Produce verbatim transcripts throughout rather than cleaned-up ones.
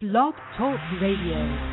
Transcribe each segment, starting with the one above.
Blog Talk Radio.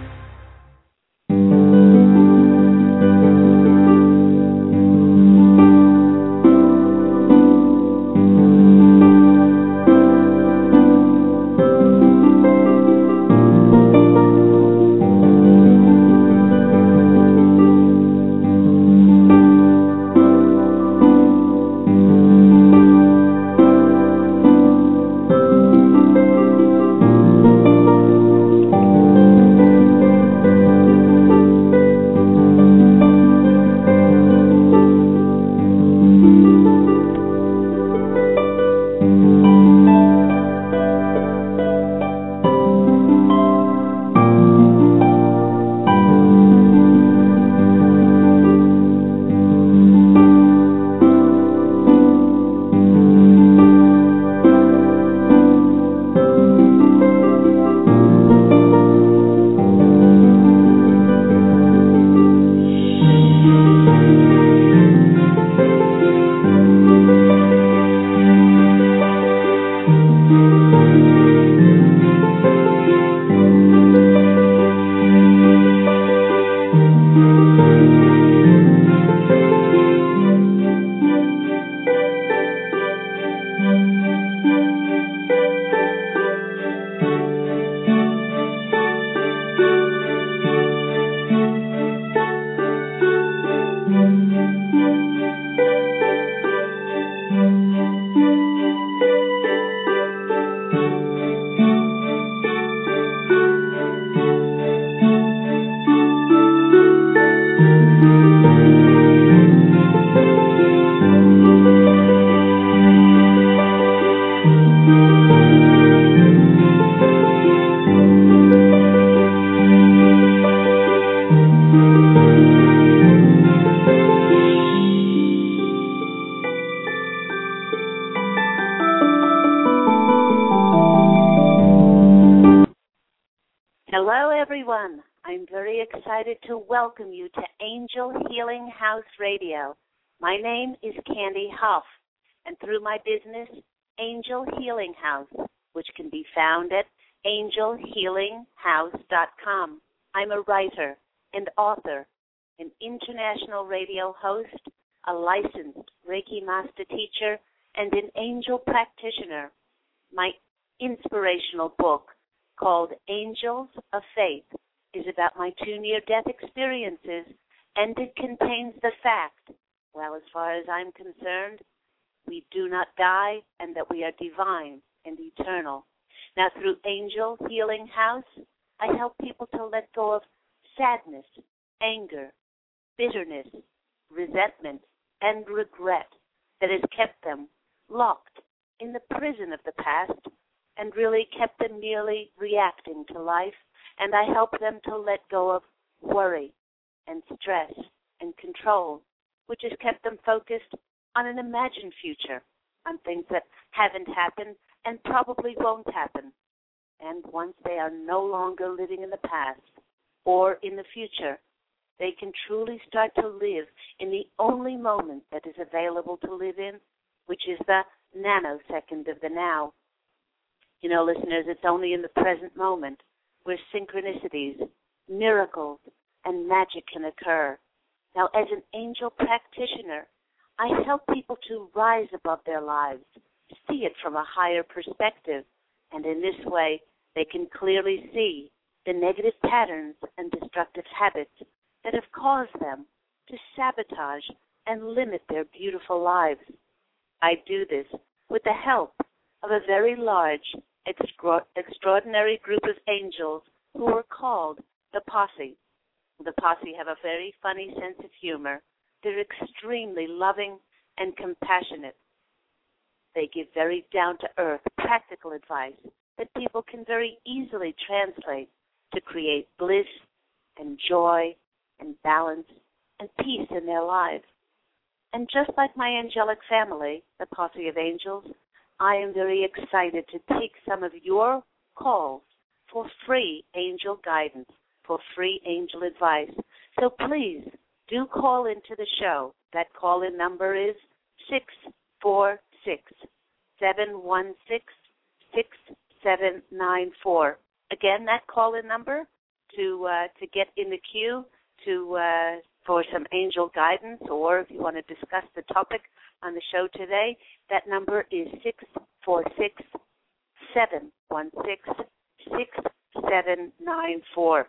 To welcome you to Angel Healing House Radio. My name is Candy Huff, and through my business, Angel Healing House, which can be found at angel healing house dot com, I'm a writer and author, an international radio host, a licensed Reiki Master teacher, and an angel practitioner. My inspirational book, called Angels of Faith, is about my two near-death experiences, and it contains the fact, well, as far as I'm concerned, we do not die and that we are divine and eternal. Now, through Angel Healing House, I help people to let go of sadness, anger, bitterness, resentment, and regret that has kept them locked in the prison of the past and really kept them merely reacting to life. And I help them to let go of worry and stress and control, which has kept them focused on an imagined future, on things that haven't happened and probably won't happen. And once they are no longer living in the past or in the future, they can truly start to live in the only moment that is available to live in, which is the nanosecond of the now. You know, listeners, it's only in the present moment where synchronicities, miracles, and magic can occur. Now, as an angel practitioner, I help people to rise above their lives, see it from a higher perspective, and in this way, they can clearly see the negative patterns and destructive habits that have caused them to sabotage and limit their beautiful lives. I do this with the help of a very large Extra- extraordinary group of angels who are called the Posse. The Posse have a very funny sense of humor. They're extremely loving and compassionate. They give very down-to-earth, practical advice that people can very easily translate to create bliss and joy and balance and peace in their lives. And just like my angelic family, the Posse of Angels, I am very excited to take some of your calls for free angel guidance, for free angel advice. So please do call into the show. That call-in number is six four six, seven one six, six seven nine four. again, that call-in number to uh, to get in the queue to uh, for some angel guidance, or if you want to discuss the topic on the show today, that number is six four six, seven one six, six seven nine four.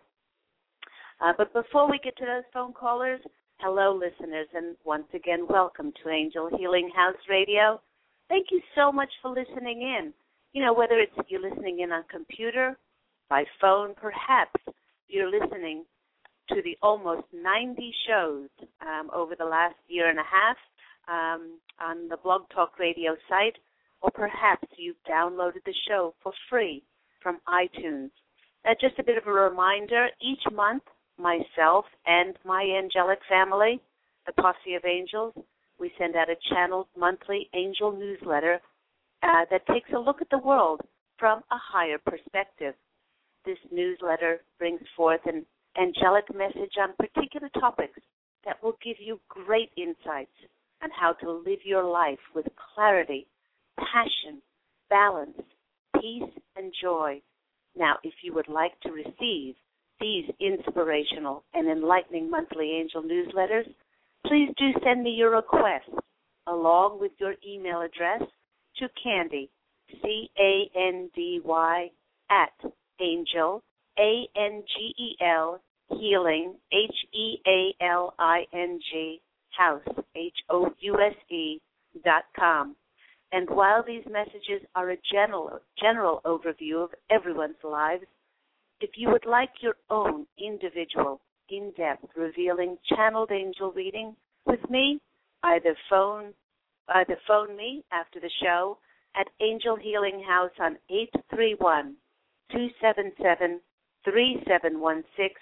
Uh, but before we get to those phone callers, hello, listeners, and once again, welcome to Angel Healing House Radio. Thank you so much for listening in. You know, whether it's you're listening in on computer, by phone, perhaps you're listening to the almost ninety shows um, over the last year and a half um, on the Blog Talk Radio site, or perhaps you've downloaded the show for free from iTunes. Uh, just a bit of a reminder, each month, myself and my angelic family, the Posse of Angels, we send out a channeled monthly angel newsletter uh, that takes a look at the world from a higher perspective. This newsletter brings forth an angelic message on particular topics that will give you great insights on how to live your life with clarity, passion, balance, peace, and joy. Now, if you would like to receive these inspirational and enlightening monthly angel newsletters, please do send me your request along with your email address to Candy, C A N D Y, at Angel, A N G E L, Healing, H E A L I N G, House, H O U S E, dot com. And while these messages are a general, general overview of everyone's lives, if you would like your own individual, in-depth, revealing, channeled angel reading with me, either phone, either phone me after the show at Angel Healing House on eight three one, two seven seven, three seven one six.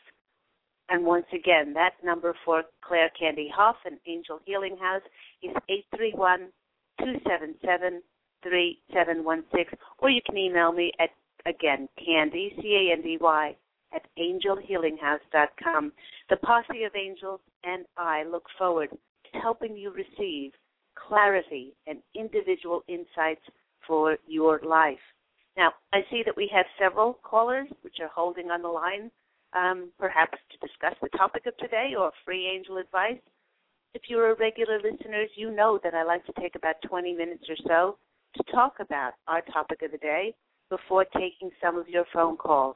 And once again, that number for Claire Candy Hoff and Angel Healing House is eight three one, two seven seven, three seven one six. Or you can email me at, again, Candy, C A N D Y, at angel healing house dot com. The Posse of Angels and I look forward to helping you receive clarity and individual insights for your life. Now, I see that we have several callers which are holding on the line, um, perhaps to discuss the topic of today or free angel advice. If you're a regular listener, you know that I like to take about twenty minutes or so to talk about our topic of the day before taking some of your phone calls.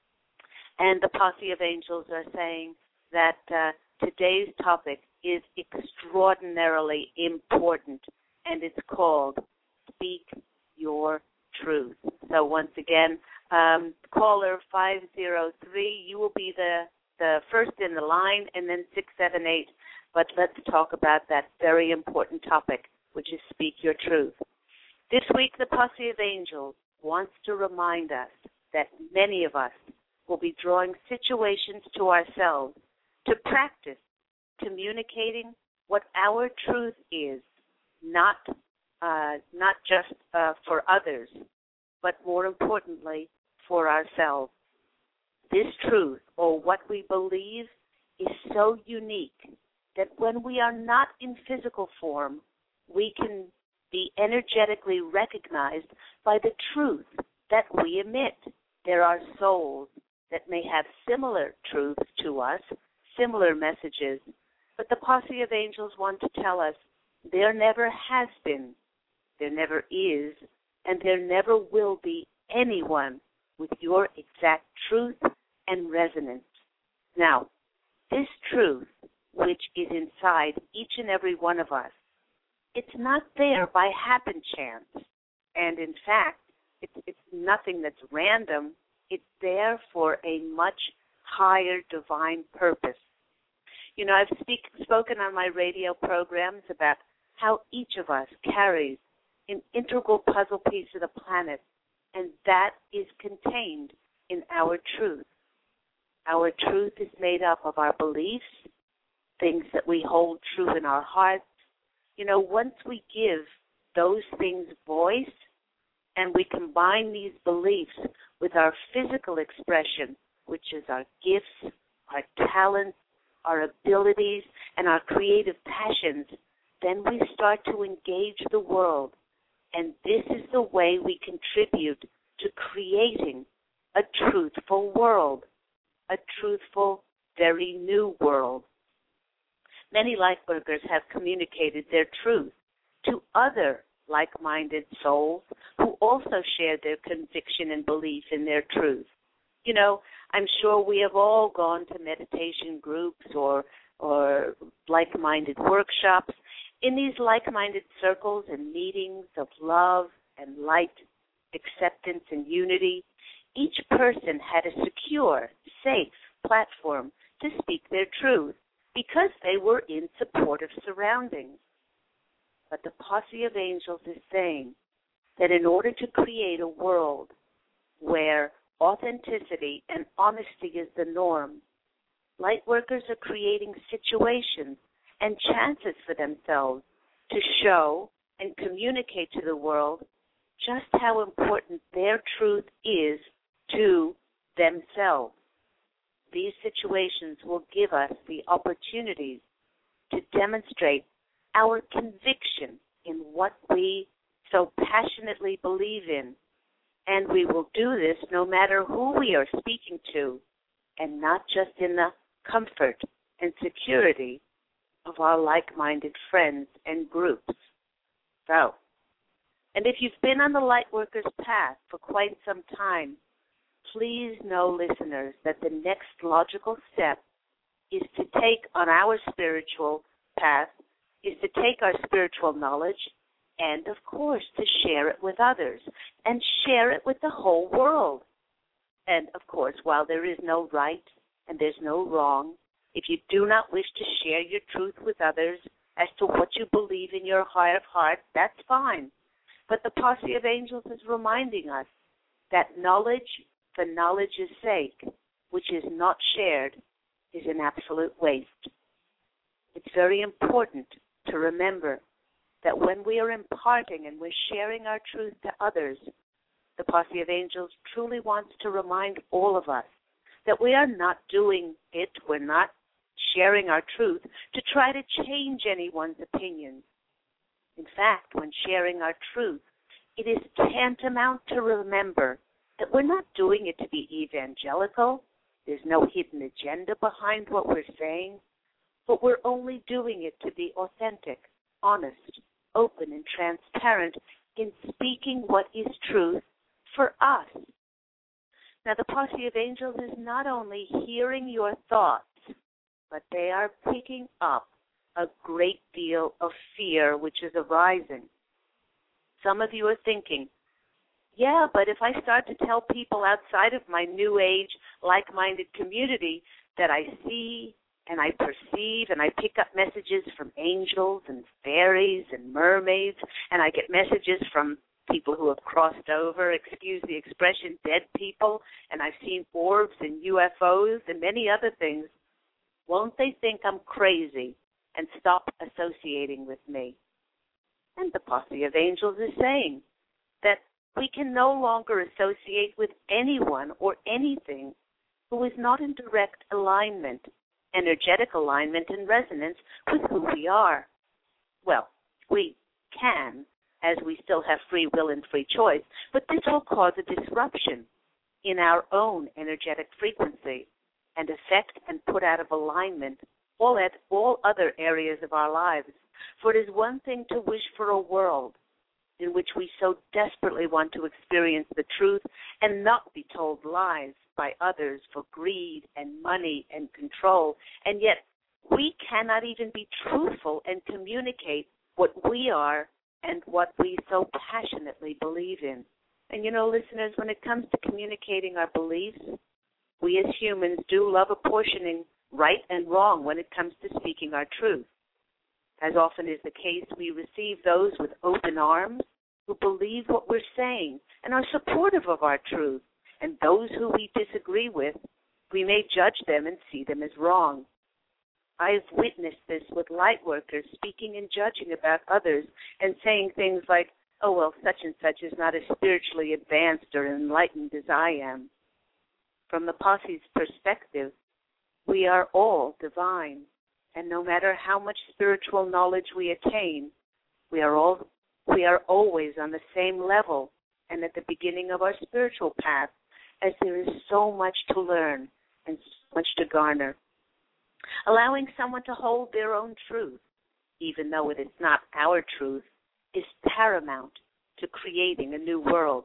And the Posse of Angels are saying that uh, today's topic is extraordinarily important, and it's called Speak Your Truth. So once again, um, caller five zero three, you will be the, the first in the line, and then six seven eight. But let's talk about that very important topic, which is Speak Your Truth. This week, the Posse of Angels wants to remind us that many of us will be drawing situations to ourselves to practice communicating what our truth is, not uh, not just uh, for others, but more importantly, for ourselves. This truth, or what we believe, is so unique that when we are not in physical form, we can be energetically recognized by the truth that we emit. There are souls that may have similar truths to us, similar messages, but the Posse of Angels want to tell us there never has been, there never is, and there never will be anyone with your exact truth and resonance. Now, this truth, which is inside each and every one of us, it's not there by happen chance. And in fact, it's, it's nothing that's random. It's there for a much higher divine purpose. You know, I've speak, spoken on my radio programs about how each of us carries an integral puzzle piece of the planet, and that is contained in our truth. Our truth is made up of our beliefs, things that we hold true in our hearts. You know, once we give those things voice and we combine these beliefs with our physical expression, which is our gifts, our talents, our abilities, and our creative passions, then we start to engage the world. And this is the way we contribute to creating a truthful world, a truthful, very new world. Many lightworkers have communicated their truth to other like-minded souls who also share their conviction and belief in their truth. You know, I'm sure we have all gone to meditation groups or or like-minded workshops. In these like-minded circles and meetings of love and light, acceptance and unity, each person had a secure, safe platform to speak their truth because they were in supportive surroundings. But the Posse of Angels is saying that in order to create a world where authenticity and honesty is the norm, lightworkers are creating situations and chances for themselves to show and communicate to the world just how important their truth is to themselves. These situations will give us the opportunities to demonstrate our conviction in what we so passionately believe in. And we will do this no matter who we are speaking to, and not just in the comfort and security of our like-minded friends and groups. So, and if you've been on the Lightworkers path for quite some time, please know, listeners, that the next logical step is to take on our spiritual path, is to take our spiritual knowledge and, of course, to share it with others and share it with the whole world. And, of course, while there is no right and there's no wrong, if you do not wish to share your truth with others as to what you believe in your heart of hearts, that's fine. But the Posse of Angels is reminding us that knowledge for knowledge's sake, which is not shared, is an absolute waste. It's very important to remember that when we are imparting and we're sharing our truth to others, the Posse of Angels truly wants to remind all of us that we are not doing it, we're not sharing our truth to try to change anyone's opinions. In fact, when sharing our truth, it is tantamount to remember that we're not doing it to be evangelical. There's no hidden agenda behind what we're saying, but we're only doing it to be authentic, honest, open, and transparent in speaking what is truth for us. Now, the Posse of Angels is not only hearing your thoughts, but they are picking up a great deal of fear which is arising. Some of you are thinking, yeah, but if I start to tell people outside of my New Age, like-minded community that I see and I perceive and I pick up messages from angels and fairies and mermaids, and I get messages from people who have crossed over, excuse the expression, dead people, and I've seen orbs and U F Os and many other things, won't they think I'm crazy and stop associating with me? And the Posse of Angels is saying that we can no longer associate with anyone or anything who is not in direct alignment, energetic alignment and resonance with who we are. Well, we can, as we still have free will and free choice, but this will cause a disruption in our own energetic frequency and affect and put out of alignment all at all other areas of our lives. For it is one thing to wish for a world in which we so desperately want to experience the truth and not be told lies by others for greed and money and control, and yet we cannot even be truthful and communicate what we are and what we so passionately believe in. And you know, listeners, when it comes to communicating our beliefs, we as humans do love apportioning right and wrong when it comes to speaking our truth. As often is the case, we receive those with open arms who believe what we're saying and are supportive of our truth. And those who we disagree with, we may judge them and see them as wrong. I've witnessed this with light workers speaking and judging about others and saying things like, oh, well, such and such is not as spiritually advanced or enlightened as I am. From the Posse's perspective, we are all divine. And no matter how much spiritual knowledge we attain, we are all we are always on the same level and at the beginning of our spiritual path. as there is so much to learn and so much to garner. Allowing someone to hold their own truth, even though it is not our truth, is paramount to creating a new world.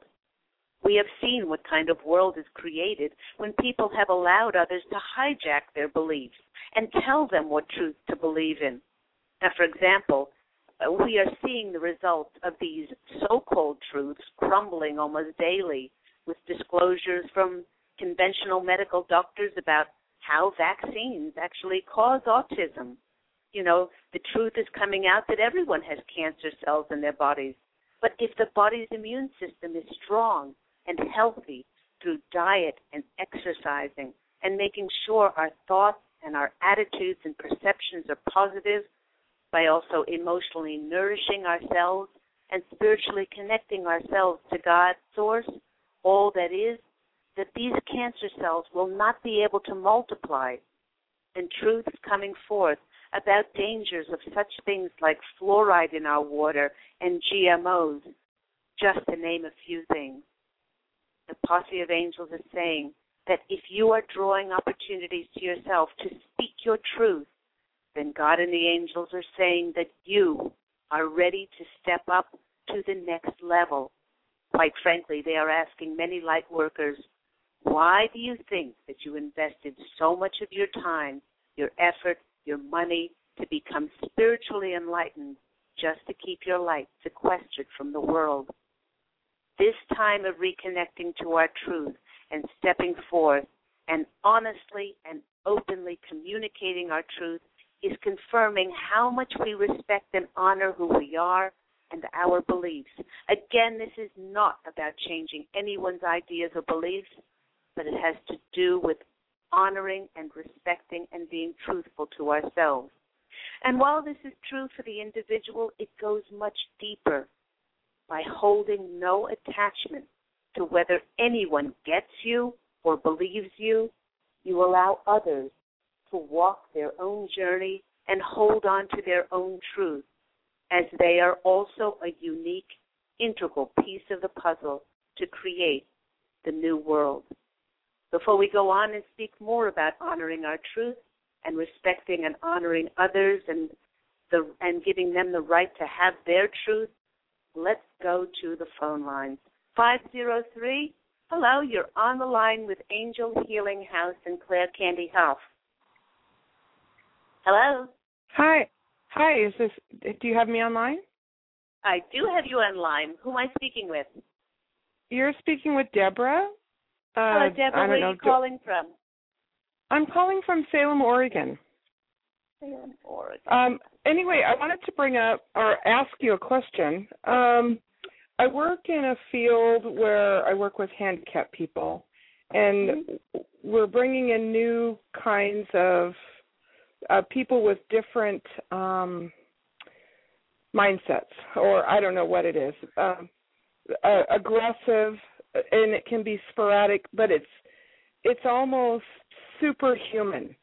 We have seen what kind of world is created when people have allowed others to hijack their beliefs and tell them what truth to believe in. Now, for example, we are seeing the results of these so-called truths crumbling almost daily with disclosures from conventional medical doctors about how vaccines actually cause autism. You know, the truth is coming out that everyone has cancer cells in their bodies. But if the body's immune system is strong and healthy through diet and exercising and making sure our thoughts and our attitudes and perceptions are positive, by also emotionally nourishing ourselves and spiritually connecting ourselves to God's source, all that is, that these cancer cells will not be able to multiply. And truth is coming forth about dangers of such things like fluoride in our water and G M Os, just to name a few things. The Posse of Angels is saying that if you are drawing opportunities to yourself to speak your truth, then God and the angels are saying that you are ready to step up to the next level. Quite frankly, they are asking many light workers, why do you think that you invested so much of your time, your effort, your money to become spiritually enlightened just to keep your light sequestered from the world? This time of reconnecting to our truth and stepping forth and honestly and openly communicating our truth is confirming how much we respect and honor who we are and our beliefs. Again, this is not about changing anyone's ideas or beliefs, but it has to do with honoring and respecting and being truthful to ourselves. And while this is true for the individual, it goes much deeper. By holding no attachment to whether anyone gets you or believes you, you allow others to walk their own journey and hold on to their own truth, as they are also a unique, integral piece of the puzzle to create the new world. Before we go on and speak more about honoring our truth and respecting and honoring others and the and giving them the right to have their truth, let's go to the phone lines. five zero three, hello, you're on the line with Angel Healing House and Claire Candy Huff. Hello. Hi. Hi, is this, do you have me online? I do have you online. Who am I speaking with? You're speaking with Deborah. Uh, Hello, Deborah. Where are you calling from? I'm calling from Salem, Oregon. Salem, Oregon. Um, anyway, I wanted to bring up or ask you a question. Um, I work in a field where I work with handicapped people, and mm-hmm. we're bringing in new kinds of uh, people with different um, mindsets, or I don't know what it is, um, uh, aggressive, and it can be sporadic, but it's it's almost superhuman.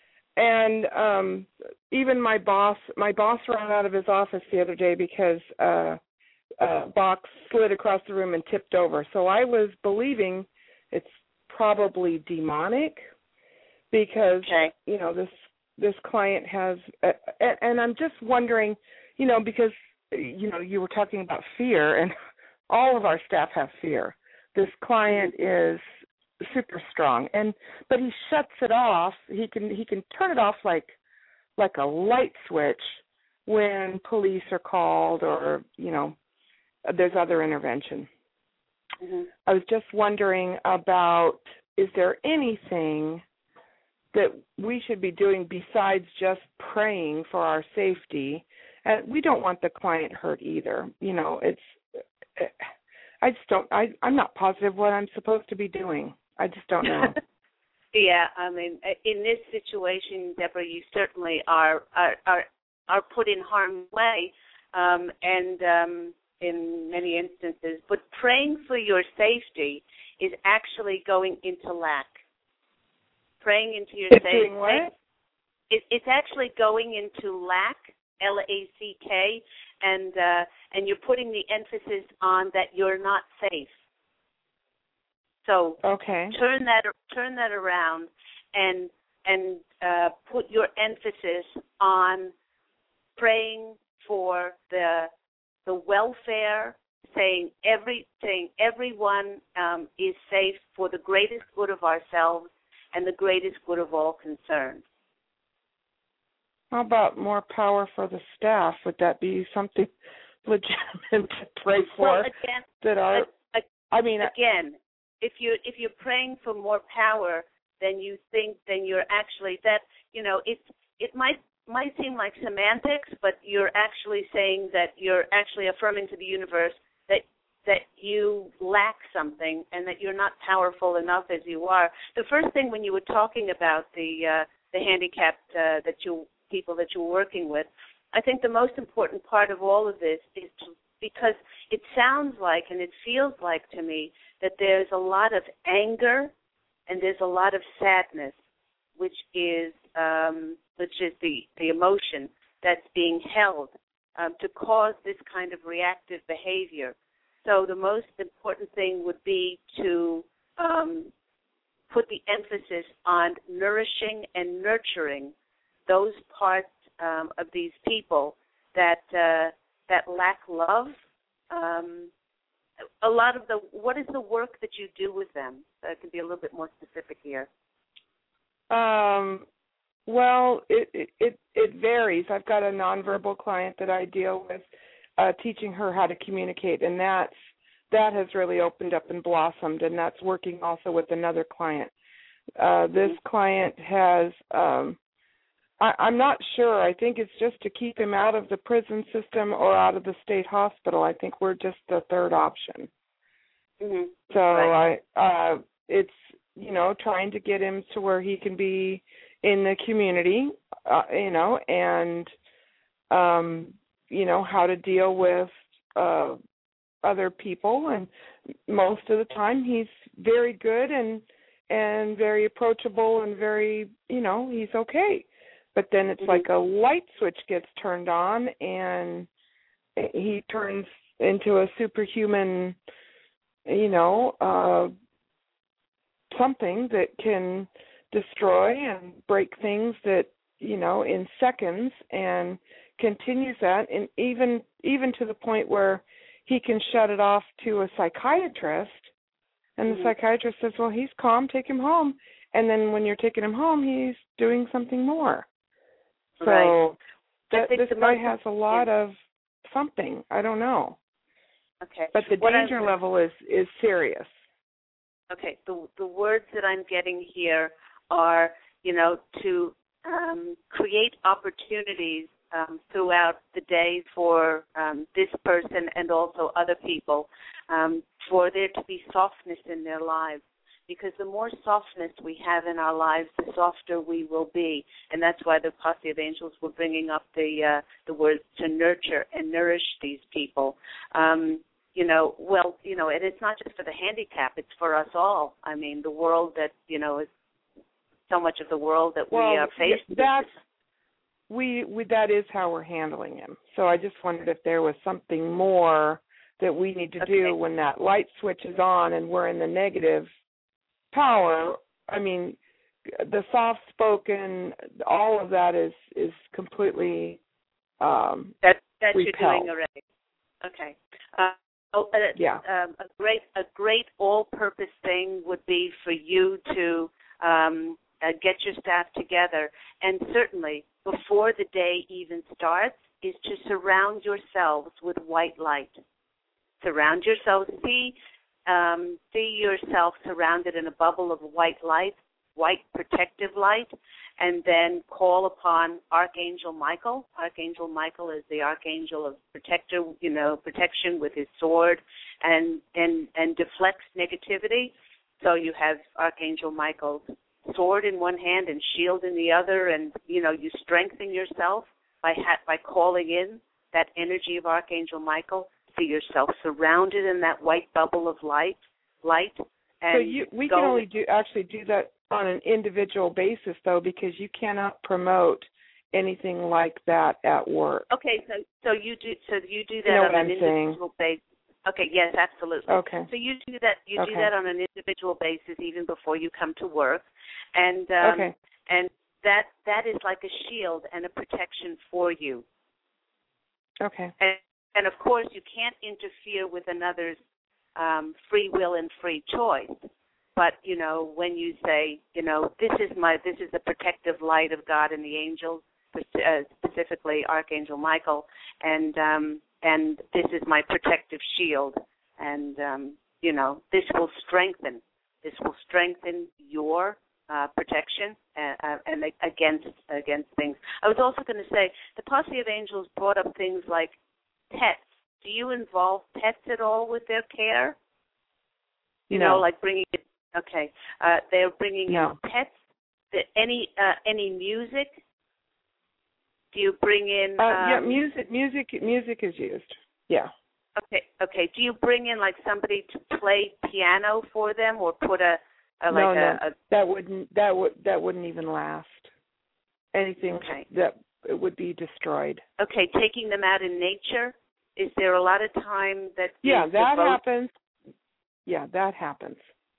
And um, even my boss, my boss ran out of his office the other day because uh, a box slid across the room and tipped over. So I was believing it's probably demonic because, okay. you know, this this client has, uh, and I'm just wondering, you know, because, you know, you were talking about fear, and all of our staff have fear. This client is super strong, and but he shuts it off. He can he can turn it off like like a light switch when police are called, or you know there's other intervention. Mm-hmm. I was just wondering about, is there anything that we should be doing besides just praying for our safety? And we don't want the client hurt either. You know, it's I just don't. I I'm not positive what I'm supposed to be doing. I just don't know. Yeah, I mean, in this situation, Deborah, you certainly are are are, are put in harm's way, um, and um, in many instances. But praying for your safety is actually going into lack. Praying into your it's safety. Doing what? It, it's actually going into lack, L A C K, and uh, and you're putting the emphasis on that you're not safe. So okay. turn that turn that around and and uh, put your emphasis on praying for the the welfare, saying every saying everyone um, is safe for the greatest good of ourselves and the greatest good of all concerned. How about more power for the staff? Would that be something legitimate to pray for? Well, again, that are, I, I, I mean, again, if you if you're praying for more power, then you think then you're actually that you know it it might might seem like semantics, but you're actually saying that you're actually affirming to the universe that that you lack something and that you're not powerful enough as you are. The first thing when you were talking about the uh, the handicapped uh, that you people that you're working with, I think the most important part of all of this is to, because it sounds like and it feels like to me that there's a lot of anger and there's a lot of sadness, which is um, which is the, the emotion that's being held um, to cause this kind of reactive behavior. So the most important thing would be to um, put the emphasis on nourishing and nurturing those parts um, of these people that uh, that lack love. Um, a lot of the what is the work that you do with them? I can be a little bit more specific here. Um, well, it, it it varies. I've got a nonverbal client that I deal with, uh, teaching her how to communicate, and that's that has really opened up and blossomed, and that's working also with another client. Uh, this mm-hmm. client has. Um, I, I'm not sure. I think it's just to keep him out of the prison system or out of the state hospital. I think we're just the third option. Mm-hmm. So right. I, uh, it's, you know, trying to get him to where he can be in the community, uh, you know, and, um, you know, how to deal with uh, other people. And most of the time he's very good and and very approachable and very, you know, he's okay. But then it's mm-hmm. like a light switch gets turned on, and he turns into a superhuman, you know, uh, something that can destroy and break things that, you know, in seconds, and continues that, and even even to the point where he can shut it off to a psychiatrist, and mm-hmm. the psychiatrist says, well, he's calm, take him home. And then when you're taking him home, he's doing something more. So right. that, this guy has a lot of something. I don't know. Okay. But the what danger I'm, level is, is serious. Okay. The the words that I'm getting here are, you know, to um, create opportunities um, throughout the day for um, this person and also other people, um, for there to be softness in their lives. Because the more softness we have in our lives, the softer we will be, and that's why the Posse of Angels were bringing up the uh, the words to nurture and nourish these people. Um, you know, well, you know, and it's not just for the handicapped; it's for us all. I mean, the world that you know is so much of the world that well, we are facing. That's we, we that is how we're handling him. So I just wondered if there was something more that we need to okay. do when that light switch is on and we're in the negative power. I mean, the soft-spoken, all of that is is completely um, that that repelled. You're doing already. Okay. Uh, oh, uh, yeah. Um, a great a great all-purpose thing would be for you to um, uh, get your staff together, and certainly before the day even starts, is to surround yourselves with white light. Surround yourselves. See. Um, see yourself surrounded in a bubble of white light, white protective light, and then call upon Archangel Michael. Archangel Michael is the archangel of protector, you know, protection with his sword, and and and deflects negativity. So you have Archangel Michael's sword in one hand and shield in the other, and you know you strengthen yourself by ha- by calling in that energy of Archangel Michael. See yourself surrounded in that white bubble of light, light. And so you, we can only do actually do that on an individual basis, though, because you cannot promote anything like that at work. Okay, so so you do so you do that you know on an I'm individual saying? basis. Okay, yes, absolutely. Okay. So you do that. You okay. do that on an individual basis, even before you come to work, and um, okay. and that that is like a shield and a protection for you. Okay. And, and of course, you can't interfere with another's um, free will and free choice. But you know, when you say, you know, this is my, this is the protective light of God and the angels, uh, specifically Archangel Michael, and um, and this is my protective shield, and um, you know, this will strengthen, this will strengthen your uh, protection uh, and against against things. I was also going to say the Posse of Angels brought up things like pets. Do you involve pets at all with their care? You no. know, like bringing it. Okay, uh, they're bringing no. in pets. The, any uh, any music? Do you bring in? Uh, um, yeah, music. Music. Music is used. Yeah. Okay. Okay. Do you bring in like somebody to play piano for them, or put a, a like no, a, no. a? That wouldn't. That would. That wouldn't even last. Anything Okay. that it would be destroyed. Okay. Taking them out in nature. Is there a lot of time that? Yeah, is that devoted? happens. Yeah, that happens.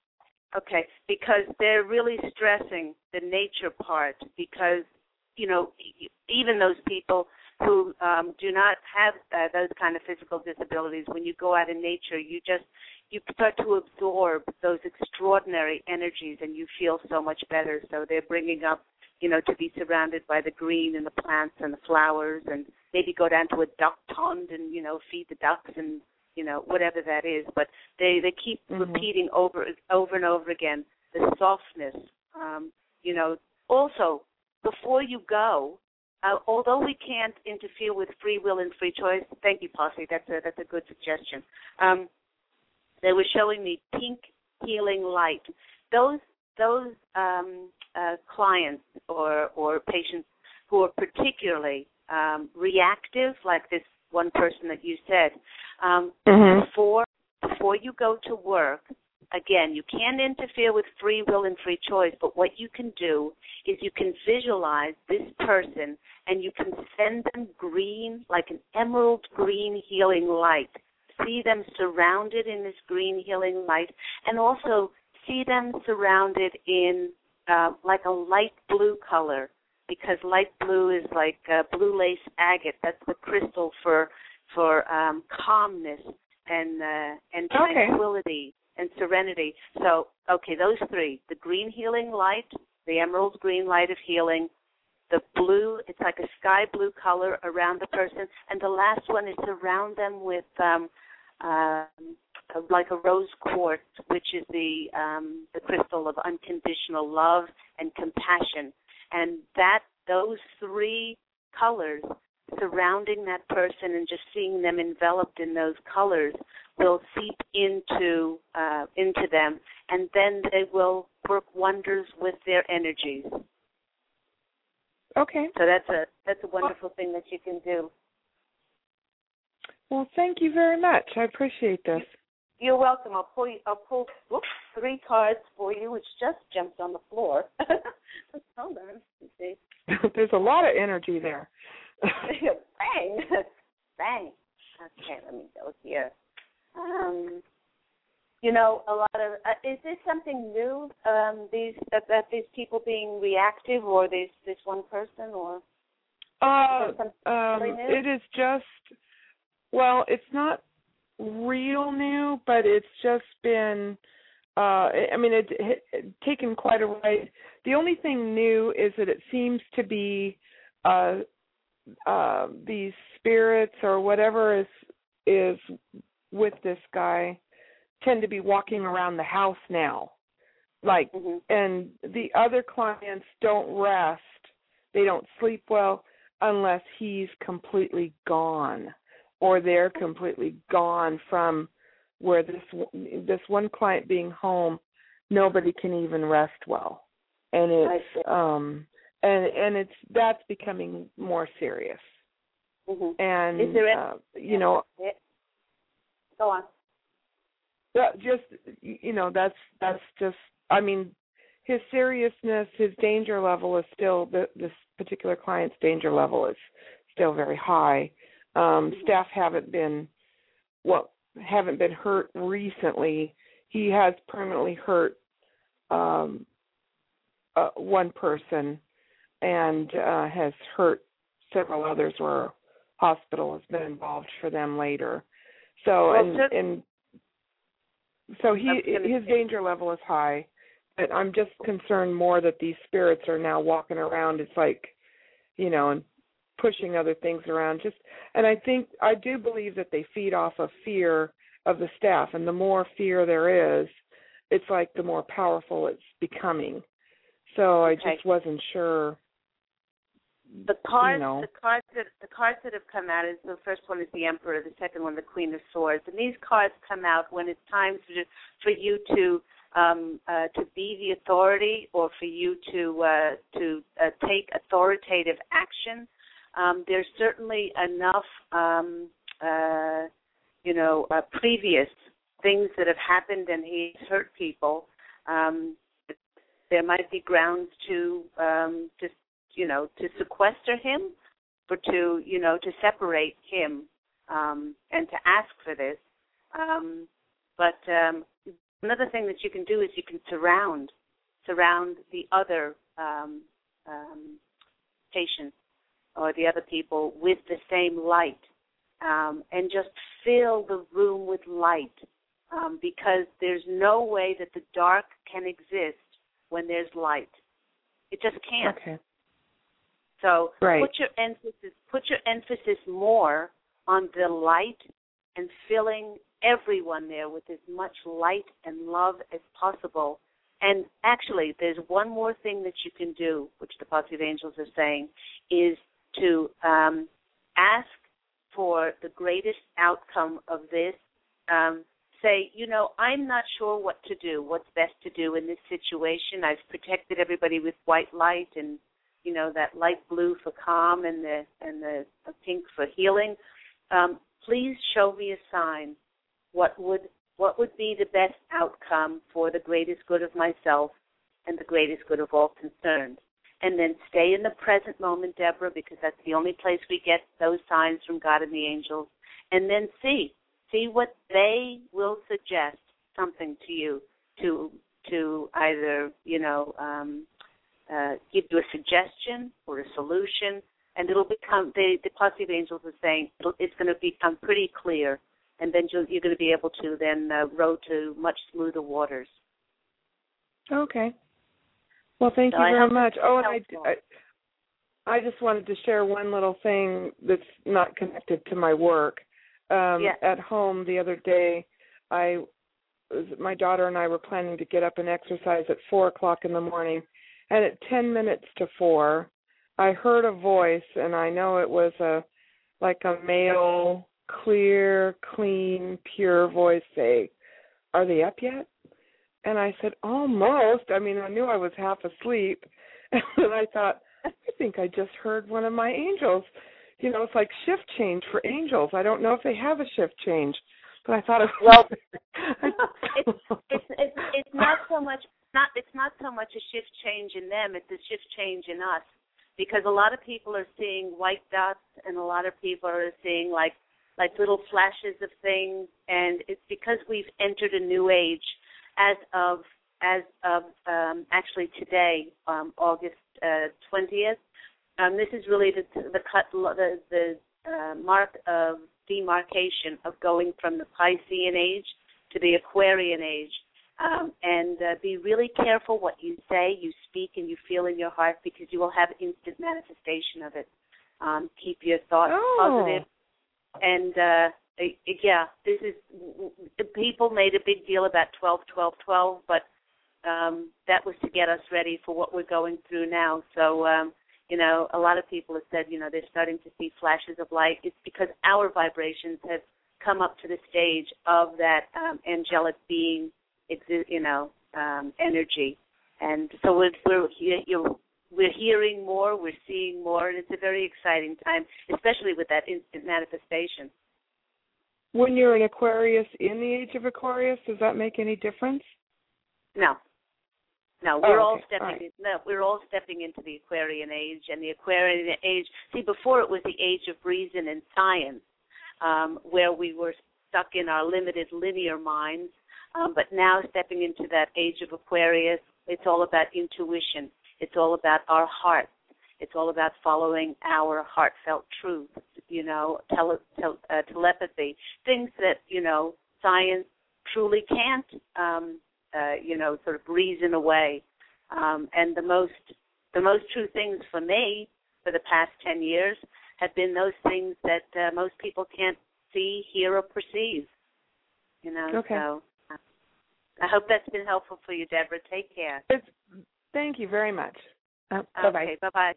Okay, because they're really stressing the nature part, because, you know, even those people who um, do not have uh, those kind of physical disabilities, when you go out in nature, you just, you start to absorb those extraordinary energies and you feel so much better. So they're bringing up, you know, to be surrounded by the green and the plants and the flowers, and maybe go down to a duck pond and, you know, feed the ducks and, you know, whatever that is, but they, they keep mm-hmm. repeating over over and over again the softness. Um, you know, also, before you go, uh, although we can't interfere with free will and free choice, thank you, Posse, that's a, that's a good suggestion. Um, they were showing me pink healing light. Those those um, uh, clients or, or patients who are particularly um, reactive, like this one person that you said, um, mm-hmm. before before you go to work, again, you can't interfere with free will and free choice, but what you can do is you can visualize this person and you can send them green, like an emerald green healing light. See them surrounded in this green healing light, and also see them surrounded in uh, like a light blue color, because light blue is like uh, blue lace agate. That's the crystal for for um, calmness and uh, and tranquility okay. and serenity. So, okay, those three: the green healing light, the emerald green light of healing, the blue, it's like a sky blue color around the person, and the last one is surround them with um, uh, like a rose quartz, which is the um, the crystal of unconditional love and compassion. And that those three colors surrounding that person and just seeing them enveloped in those colors will seep into uh, into them, and then they will work wonders with their energies. Okay. So that's a that's a wonderful thing that you can do. Well, thank you very much. I appreciate this. You're welcome. I'll pull you, I'll pull whoops, three cards for you, which just jumped on the floor. Hold on. Let's see. There's a lot of energy there. Bang. Bang. Okay, let me go here. Um, you know, a lot of, uh, is this something new, um, these, that, that these people being reactive, or this, this one person, or? Uh, is um, it is just, well, it's not real new, but it's just been, uh, I mean, it, it, it taken quite a ride. The only thing new is that it seems to be uh, uh, these spirits or whatever is is with this guy tend to be walking around the house now, like, mm-hmm. and the other clients don't rest, they don't sleep well unless he's completely gone, or they're completely gone from where this this one client being home, nobody can even rest well, and it's um and and it's that's becoming more serious. Mm-hmm. And is there uh, you know, go on. That just you know that's that's just I mean, his seriousness, his danger level is still the, this particular client's danger level is still very high. Um, mm-hmm. Staff haven't been well. haven't been hurt recently. He has permanently hurt um, uh, one person and uh, has hurt several others where hospital has been involved for them later. So well, and, so, and so he his danger level is high, but I'm just concerned more that these spirits are now walking around. It's like, you know, and pushing other things around. Just and I think I do believe that they feed off of fear of the staff, and the more fear there is, it's like the more powerful it's becoming. So I okay. just wasn't sure. The cards, you know. the cards that the cards that have come out is the first one is the Emperor, the second one the Queen of Swords, and these cards come out when it's time for for you to um, uh, to be the authority, or for you to uh, to uh, take authoritative action. Um, there's certainly enough, um, uh, you know, uh, previous things that have happened, and he's hurt people. Um, there might be grounds to um, just. you know, to sequester him, or to, you know, to separate him, um, and to ask for this. Um, but um, another thing that you can do is you can surround, surround the other um, um, patients or the other people with the same light, um, and just fill the room with light, um, because there's no way that the dark can exist when there's light. It just can't. Okay. So right. put your emphasis put your emphasis more on the light and filling everyone there with as much light and love as possible. And actually, there's one more thing that you can do, which the Posse of Angels are saying, is to um, ask for the greatest outcome of this. Um, say, you know, I'm not sure what to do, what's best to do in this situation. I've protected everybody with white light and, you know, that light blue for calm and the and the, the pink for healing. Um, please show me a sign. What would what would be the best outcome for the greatest good of myself and the greatest good of all concerned? And then stay in the present moment, Deborah, because that's the only place we get those signs from God and the angels. And then see see what they will suggest, something to you to to either, you know. Um, Uh, give you a suggestion or a solution, and it'll become, the, the Posse of Angels is saying it'll, it's going to become pretty clear, and then you'll, you're going to be able to then uh, row to much smoother waters. Okay. Well, thank so you I very much. Oh, and I, I, I just wanted to share one little thing that's not connected to my work. Um, yeah. At home the other day, I my daughter and I were planning to get up and exercise at four o'clock in the morning. And at ten minutes to four, I heard a voice, and I know it was a like a male, clear, clean, pure voice say, "Are they up yet?" And I said, "Almost." I mean, I knew I was half asleep, and I thought, I think I just heard one of my angels. You know, it's like shift change for angels. I don't know if they have a shift change, but I thought it was. Well, it's, it's it's it's not so much. Not, it's not so much a shift change in them, it's a shift change in us, because a lot of people are seeing white dots and a lot of people are seeing like like little flashes of things, and it's because we've entered a new age as of as of um, actually today, um, August uh, twentieth. Um, this is really the the cut the, the uh, mark of demarcation of going from the Piscean age to the Aquarian age. Um, and uh, be really careful what you say, you speak, and you feel in your heart, because you will have instant manifestation of it. Um, keep your thoughts oh. positive. And, uh, yeah, this is, people made a big deal about twelve, twelve, twelve, but um, that was to get us ready for what we're going through now. So, um, you know, a lot of people have said, you know, they're starting to see flashes of light. It's because our vibrations have come up to the stage of that um, angelic being, you know, um, energy, and so we're we're, you're, we're hearing more, we're seeing more, and it's a very exciting time, especially with that instant manifestation. When you're an Aquarius in the age of Aquarius, does that make any difference? No, no, we're oh, all okay. stepping. all right. in, no, we're all stepping into the Aquarian age, and the Aquarian age. See, before it was the age of reason and science, um, where we were stuck in our limited linear minds. Um, but now stepping into that age of Aquarius, it's all about intuition. It's all about our heart. It's all about following our heartfelt truth, you know, tele, tele, uh, telepathy, things that, you know, science truly can't, um, uh, you know, sort of reason away. Um, and the most, the most true things for me for the past ten years have been those things that uh, most people can't see, hear, or perceive. You know, okay. so uh, I hope that's been helpful for you, Deborah. Take care. It's, thank you very much. Uh, bye-bye. Okay, bye-bye.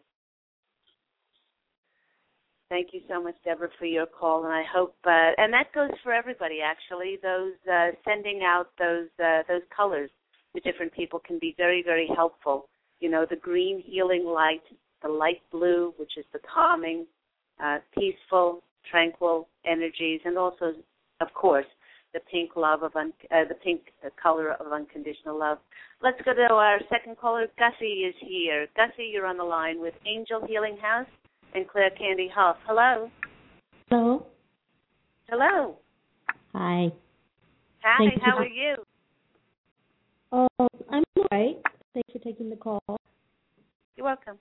Thank you so much, Deborah, for your call, and I hope, uh, and that goes for everybody, actually. Those uh, sending out those uh, those colors to different people can be very, very helpful. You know, the green healing light, the light blue, which is the calming, uh, peaceful, tranquil energies, and also, of course, the pink love of un- uh, the pink color of unconditional love. Let's go to our second caller. Gussie is here. Gussie, you're on the line with Angel Healing House and Claire Candy Huff. Hello. Hello. Hello. Hi. Hi. Thank how you. are you? Oh, I'm all right. Thanks for taking the call. You're welcome.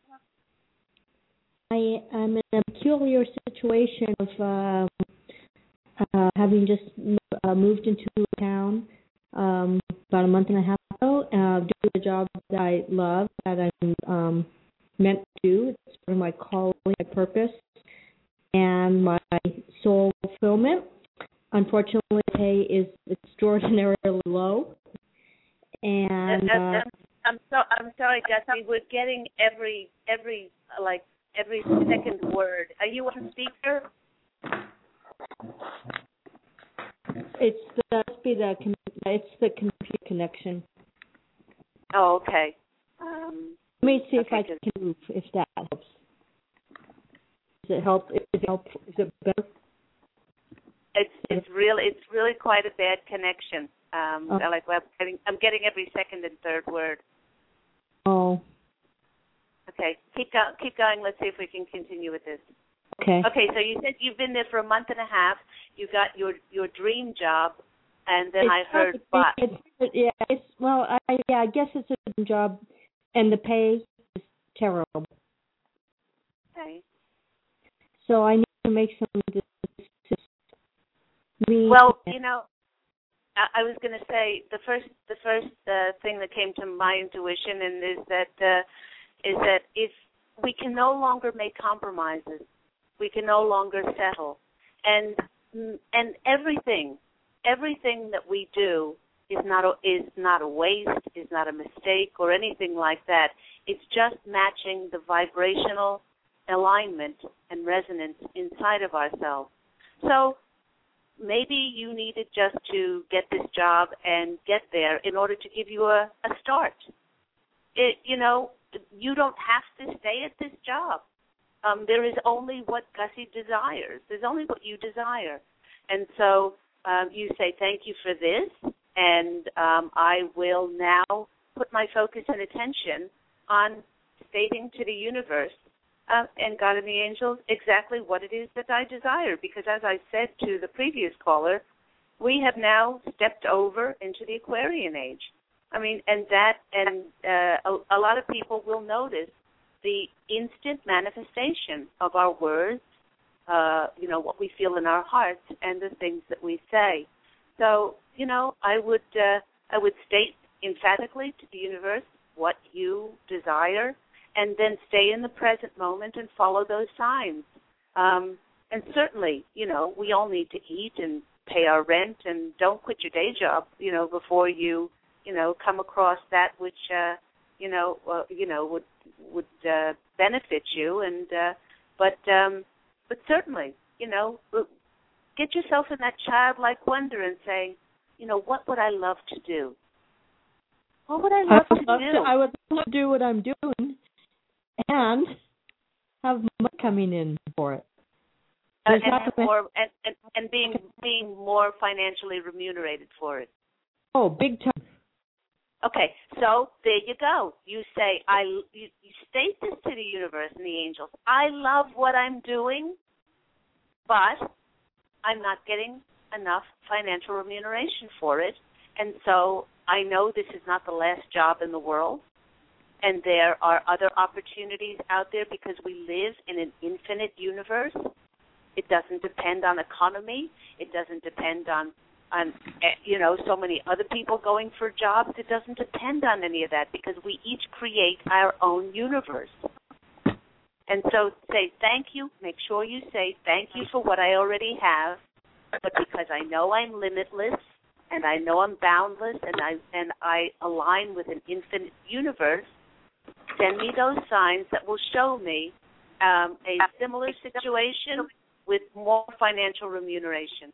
I am in a peculiar situation of um, uh, having just uh, moved into a town um, about a month and a half ago, uh, doing a job that I love, that I'm um, meant to do. It's part of my calling, my purpose, and my soul fulfillment. Unfortunately, pay is extraordinarily low. And uh, I'm so I'm sorry, Gussie. We're getting every every like every second word. Are you on speaker? It's the the it's the computer connection. Oh, okay. Um, Let me see okay, if I can move. If that helps. Does it help? Is it help? Is it better? It's it's really it's really quite a bad connection. Um, oh. I like well, I'm getting, I'm getting every second and third word. Oh. Okay, keep go, keep going. Let's see if we can continue with this. Okay. Okay, so you said you've been there for a month and a half. You got your your dream job, and then it's I heard not, but. It's, yeah, it's well, I yeah, I guess it's a dream job, and the pay is terrible. Okay. So I need to make some decisions. Well, you know, I, I was going to say the first the first uh, thing that came to my intuition and is that uh, is that if we can no longer make compromises, we can no longer settle, and and everything everything that we do is not a, is not a waste, is not a mistake or anything like that. It's just matching the vibrational alignment and resonance inside of ourselves. So maybe you needed just to get this job and get there in order to give you a, a start. It, you know, you don't have to stay at this job. Um, there is only what Gussie desires. There's only what you desire. And so um, you say, thank you for this, and um, I will now put my focus and attention on stating to the universe Uh, and God and the angels exactly what it is that I desire. Because as I said to the previous caller, we have now stepped over into the Aquarian age. I mean, and that, and uh, a, a lot of people will notice the instant manifestation of our words, uh, you know, what we feel in our hearts and the things that we say. So, you know, I would, uh, I would state emphatically to the universe what you desire, and then stay in the present moment and follow those signs. Um, and certainly, you know, we all need to eat and pay our rent, and don't quit your day job, you know, before you, you know, come across that which, uh, you know, uh, you know, would would uh, benefit you. And uh, but um, but certainly, you know, get yourself in that childlike wonder and say, you know, what would I love to do? What would I love I would to love do? To, I would love to do what I'm doing and have money coming in for it. Uh, and, more, and, and and being being more financially remunerated for it. Oh, big time. Okay, so there you go. You say, I. You, you state this to the universe and the angels. I love what I'm doing, but I'm not getting enough financial remuneration for it. And so I know this is not the last job in the world, and there are other opportunities out there because we live in an infinite universe. It doesn't depend on economy. It doesn't depend on, on you know, so many other people going for jobs. It doesn't depend on any of that because we each create our own universe. And so say thank you. Make sure you say thank you for what I already have, but because I know I'm limitless and I know I'm boundless and I and I align with an infinite universe, send me those signs that will show me um, a similar situation with more financial remuneration.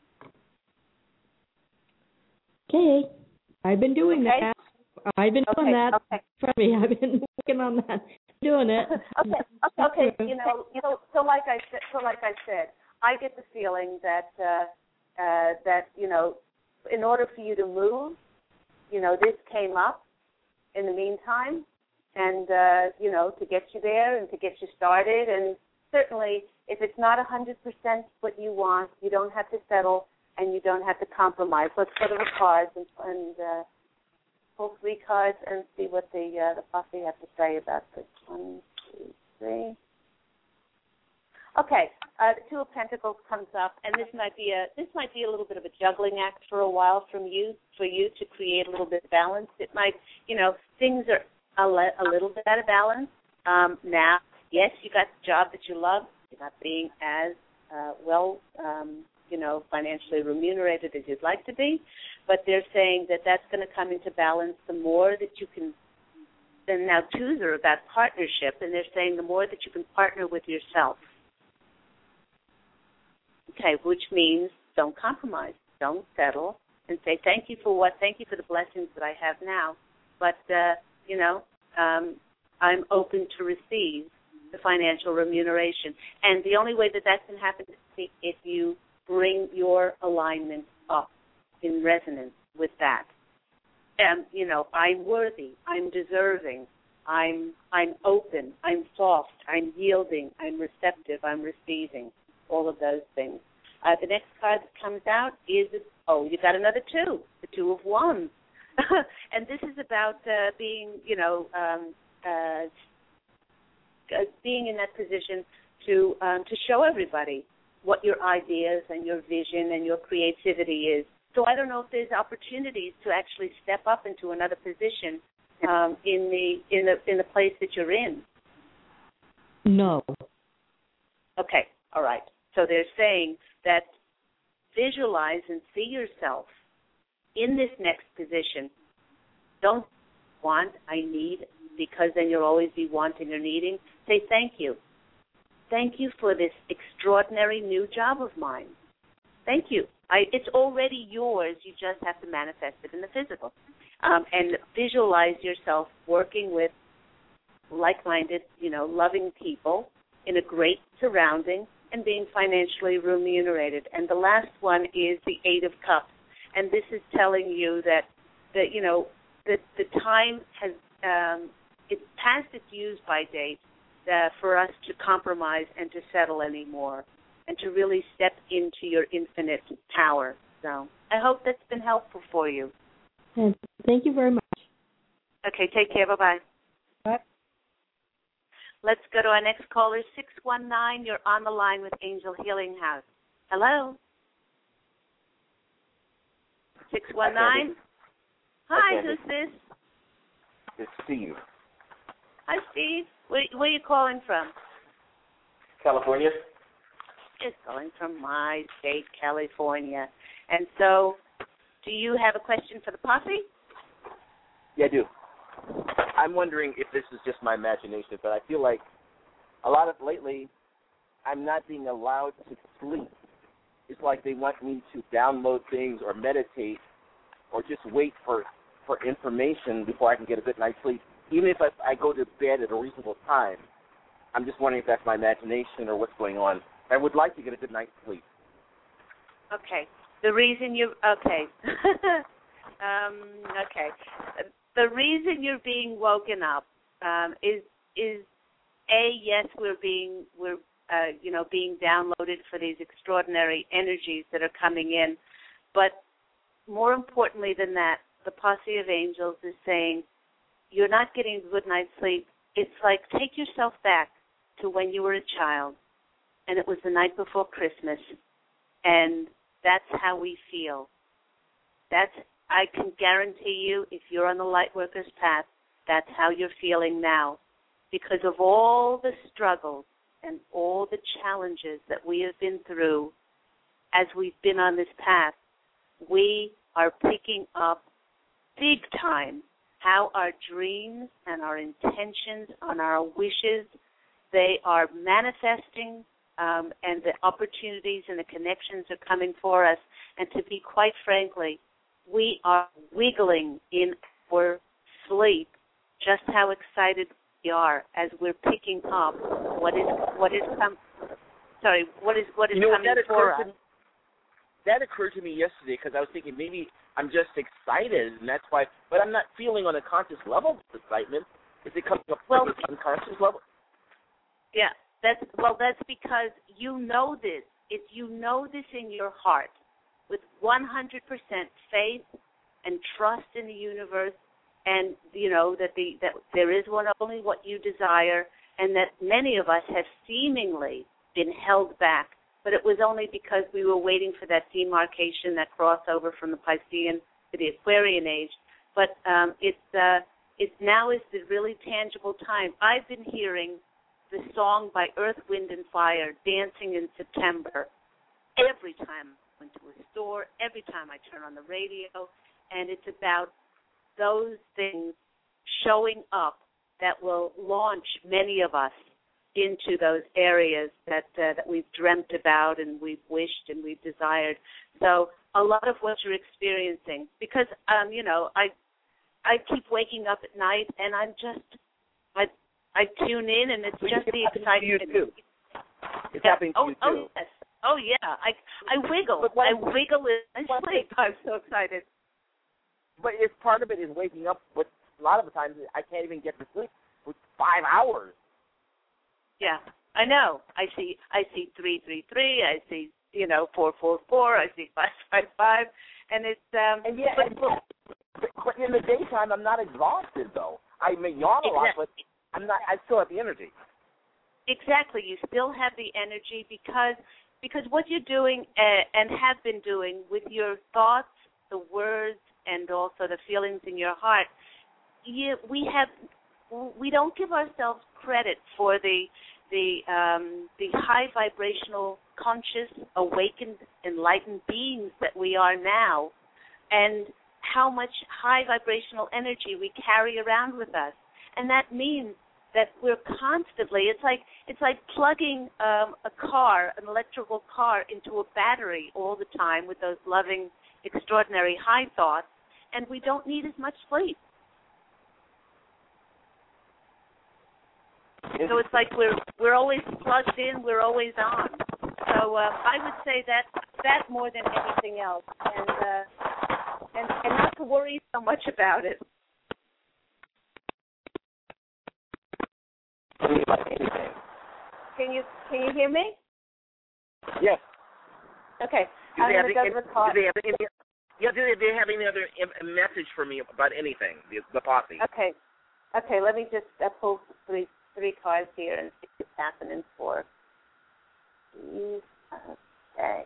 Okay. I've been doing okay. that. I've been doing okay. that. Okay. For me, I've been working on that. Doing it. okay. Okay. You know. So, so like I said. So like I said, I get the feeling that uh, uh, that you know, in order for you to move, you know, this came up in the meantime, and uh, you know, to get you there and to get you started. And certainly, if it's not a hundred percent what you want, you don't have to settle and you don't have to compromise. Let's go to the cards and. and uh, pull three cards and see what the uh, the posse have to say about this. One, two, three. Okay, uh, the Two of Pentacles comes up, and this might be a this might be a little bit of a juggling act for a while from you for you to create a little bit of balance. It might, you know, things are a, le- a little bit out of balance um, now. Yes, you got the job that you love. You're not being as uh, well. Um, you know, financially remunerated as you'd like to be, but they're saying that that's going to come into balance the more that you can, then now twos are about partnership, and they're saying the more that you can partner with yourself. Okay, which means don't compromise, don't settle, and say thank you for what, thank you for the blessings that I have now, but, uh, you know, um, I'm open to receive the financial remuneration. And the only way that that can happen is if you bring your alignment up in resonance with that. And, you know, I'm worthy, I'm deserving, I'm I'm open, I'm soft, I'm yielding, I'm receptive, I'm receiving, all of those things. Uh, the next card that comes out is, oh, you got another two, the Two of Wands. And this is about uh, being, you know, um, uh, being in that position to um, to show everybody what your ideas and your vision and your creativity is. So I don't know if there's opportunities to actually step up into another position um, in the in the in the place that you're in. No. Okay, all right. So they're saying that visualize and see yourself in this next position. Don't want, I need, because then you'll always be wanting or needing. Say thank you. Thank you for this extraordinary new job of mine. Thank you. I, it's already yours. You just have to manifest it in the physical. Um, and visualize yourself working with like-minded, you know, loving people in a great surrounding and being financially remunerated. And the last one is the Eight of Cups. And this is telling you that, that you know, that the time has, um, it's past its use-by date uh, for us to compromise and to settle anymore and to really step into your infinite power. So I hope that's been helpful for you. And thank you very much. Okay, take care. Bye-bye. Bye. Let's go to our next caller, six one nine. You're on the line with Angel Healing House. Hello? six one nine? Hi, who's this? It's Steve. Hi, Steve. Where, where are you calling from? California. Just calling from my state, California. And so, do you have a question for the posse? Yeah, I do. I'm wondering if this is just my imagination, but I feel like a lot of lately, I'm not being allowed to sleep. It's like they want me to download things or meditate or just wait for, for information before I can get a good night's sleep. Even if I, I go to bed at a reasonable time, I'm just wondering if that's my imagination or what's going on. I would like to get a good night's sleep. Okay. The reason you okay. um, okay. The reason you're being woken up um, is is a yes we're being we're uh, you know, being downloaded for these extraordinary energies that are coming in. But more importantly than that, the posse of angels is saying, you're not getting a good night's sleep. It's like, take yourself back to when you were a child, and it was the night before Christmas, and that's how we feel. That's, I can guarantee you, if you're on the light worker's path, that's how you're feeling now. Because of all the struggles and all the challenges that we have been through as we've been on this path, we are picking up big time how our dreams and our intentions and our wishes, they are manifesting, um, and the opportunities and the connections are coming for us. And to be quite frankly, we are wiggling in our sleep just how excited we are as we're picking up what is what is com- sorry what is what is you know, coming that for us. To, that occurred to me yesterday because I was thinking maybe I'm just excited and that's why, but I'm not feeling on a conscious level of excitement. Is it coming up well, on an unconscious level? Yeah, that's well. That's because you know this. If you know this in your heart, with one hundred percent faith and trust in the universe, and you know that the that there is one only what you desire, and that many of us have seemingly been held back, but it was only because we were waiting for that demarcation, that crossover from the Piscean to the Aquarian age. But um, it's uh, it's now is the really tangible time. I've been hearing the song by Earth, Wind, and Fire, Dancing in September, every time I went to a store, every time I turn on the radio, and it's about those things showing up that will launch many of us into those areas that uh, that we've dreamt about and we've wished and we've desired. So a lot of what you're experiencing, because, um, you know, I I keep waking up at night and I'm just, I I tune in and it's just the excitement. It's too. It's yeah. happening to oh, you oh, too. yes. Oh, yeah. I I wiggle. But what, I wiggle in my sleep. I'm so excited. But it's part of it is waking up. With a lot of the times I can't even get to sleep for five hours. Yeah, I know. I see. I see three, three, three. I see, you know, four, four, four. I see five, five, five. And it's um. And yeah, but, and look, but, but in the daytime I'm not exhausted though. I may yawn a lot, exactly. but I'm not. I still have the energy. Exactly. You still have the energy because because what you're doing uh, and have been doing with your thoughts, the words, and also the feelings in your heart. You, we have. We don't give ourselves credit for the the um, the high vibrational, conscious, awakened, enlightened beings that we are now, and how much high vibrational energy we carry around with us. And that means that we're constantly. It's like it's like plugging um, a car, an electrical car, into a battery all the time with those loving, extraordinary high thoughts, and we don't need as much sleep. So it's like we're we're always plugged in, we're always on. So uh, I would say that that more than anything else, and uh, and and not to worry so much about it. Can you can you hear me? Yes. Okay. Do I'm they, have going to go any, to the call. do they have any? Yeah. Do they, do they have any other im- message for me about anything? The, the posse. Okay. Okay. Let me just uh, pull three. Three cards here and see what's happening for. Okay.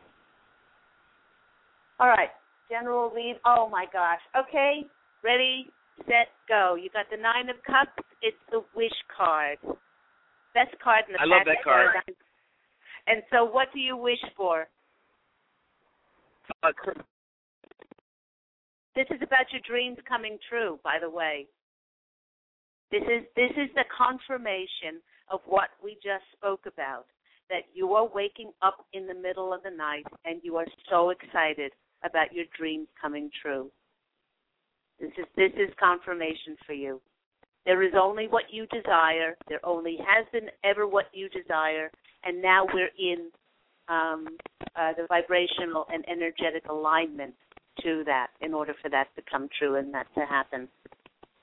All right. General read. Oh, my gosh. Okay. Ready, set, go. You got the Nine of Cups. It's the wish card. Best card in the I love pack. that card. And so what do you wish for? Uh, This is about your dreams coming true, by the way. This is this is the confirmation of what we just spoke about, that you are waking up in the middle of the night and you are so excited about your dreams coming true. This is this is confirmation for you. There is only what you desire. There only has been ever what you desire, and now we're in um, uh, the vibrational and energetic alignment to that in order for that to come true and that to happen.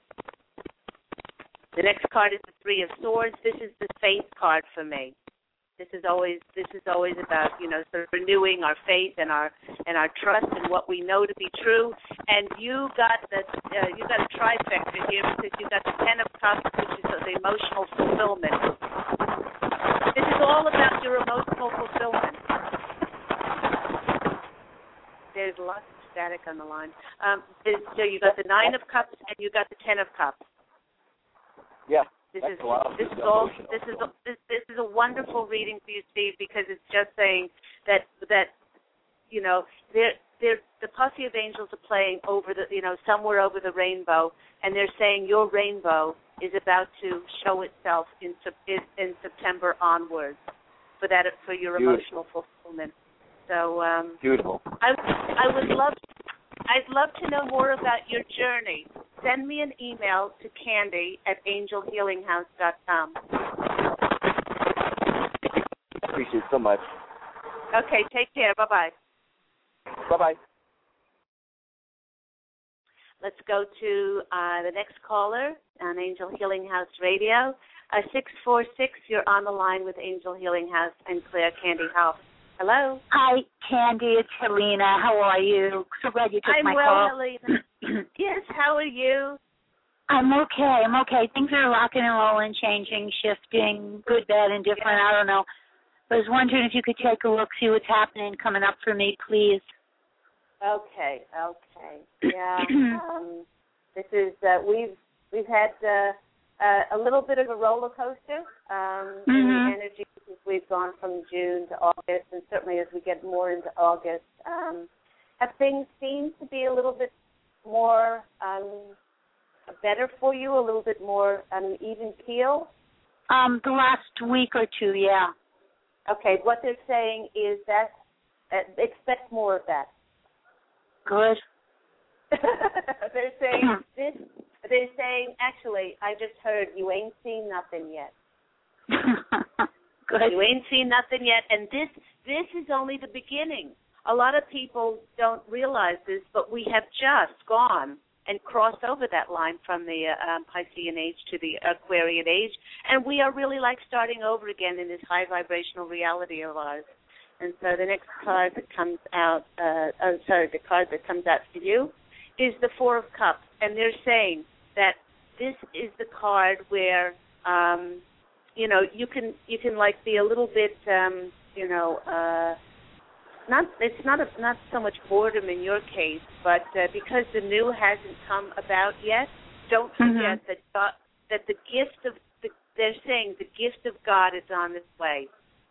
The next card is the Three of Swords. This is the faith card for me. This is always this is always about, you know, sort of renewing our faith and our and our trust in what we know to be true. And you got the uh, you got a trifecta here because you got the Ten of Cups, which is the emotional fulfillment. This is all about your emotional fulfillment. There's lots of static on the line. Um, so you got the Nine of Cups and you got the Ten of Cups. Yeah. This is this is all this is a, this this is a wonderful reading for you, Steve, because it's just saying that that you know they're they're the posse of angels are playing over the you know somewhere over the rainbow, and they're saying your rainbow is about to show itself in in, in September onwards for that for your Beautiful. emotional fulfillment. So um, beautiful. I I would love. I'd love to know more about your journey. Send me an email to Candy at angel healing house dot com. Appreciate it so much. Okay, take care. Bye-bye. Bye-bye. Let's go to uh, the next caller on Angel Healing House Radio. Uh, six four six, you're on the line with Angel Healing House and Claire Candy House. Hello. Hi, Candy. It's Helena. How are you? So glad you took I'm my well, call. Helena. Yes, how are you? I'm okay. I'm okay. Things are rocking and rolling, changing, shifting, good, bad, and different. Yeah. I don't know. I was wondering if you could take a look, see what's happening, coming up for me, please. Okay, okay. Yeah. um, this is, uh, we've, we've had uh, uh, a little bit of a roller coaster um, mm-hmm. in the energy. We've gone from June to August, and certainly as we get more into August, um, have things seemed to be a little bit more um, better for you, a little bit more on an even keel? Um, the last week or two, yeah. Okay, what they're saying is that uh, expect more of that. Good. They're saying this. They're saying actually, I just heard you ain't seen nothing yet. Good. You ain't seen nothing yet, and this this is only the beginning. A lot of people don't realize this, but we have just gone and crossed over that line from the uh, um, Piscean age to the Aquarian age, and we are really like starting over again in this high vibrational reality of ours. And so the next card that comes out, uh, oh, sorry, the card that comes out for you is the Four of Cups, and they're saying that this is the card where, um, you know, you can you can like be a little bit, um, you know, uh, not it's not a, not so much boredom in your case, but uh, because the new hasn't come about yet, don't forget mm-hmm. that God, that the gift of the, they're saying the gift of God is on its way.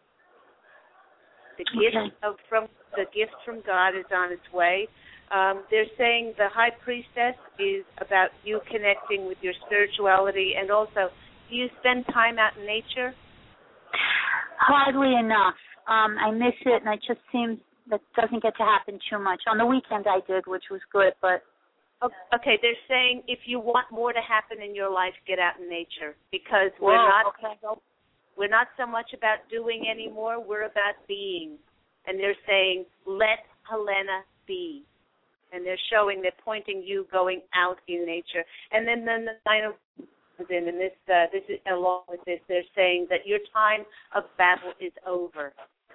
The okay. gift of from the gift from God is on its way. Um, they're saying the High Priestess is about you connecting with your spirituality, and also, do you spend time out in nature? Hardly enough. Um, I miss it, and it just seems that doesn't get to happen too much. On the weekend I did, which was good, but... Okay, they're saying if you want more to happen in your life, get out in nature, because Whoa, we're not okay. we're not so much about doing anymore, we're about being. And they're saying, let Helena be. And they're showing, they're pointing you going out in nature. And then, then the Nine of Wands in, and this, uh, this is, along with this, they're saying that your time of battle is over.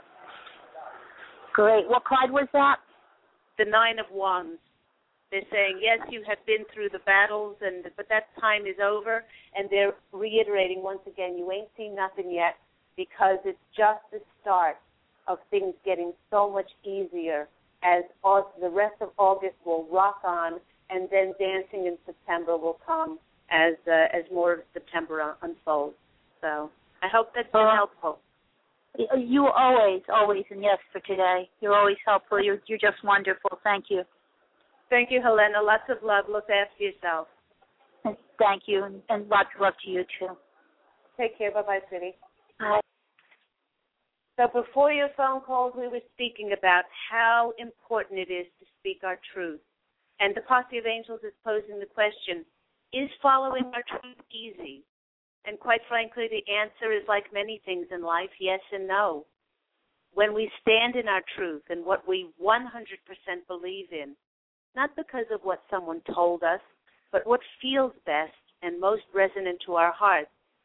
Great. What card was that? The Nine of Wands. They're saying, yes, you have been through the battles, and but that time is over. And they're reiterating once again, you ain't seen nothing yet, because it's just the start of things getting so much easier as the rest of August will rock on, and then dancing in September will come as uh, as more of September unfolds. So I hope that's been uh, helpful. You always, always, and yes, for today, you're always helpful. You're you're just wonderful. Thank you. Thank you, Helena. Lots of love. Look after yourself. Thank you, and, and lots of love to you, too. Take care. Bye-bye, sweetie. Bye. So before your phone calls, we were speaking about how important it is to speak our truth. And the Posse of Angels is posing the question, is following our truth easy? And quite frankly, the answer is like many things in life, yes and no. When we stand in our truth and what we one hundred percent believe in, not because of what someone told us, but what feels best and most resonant to our hearts,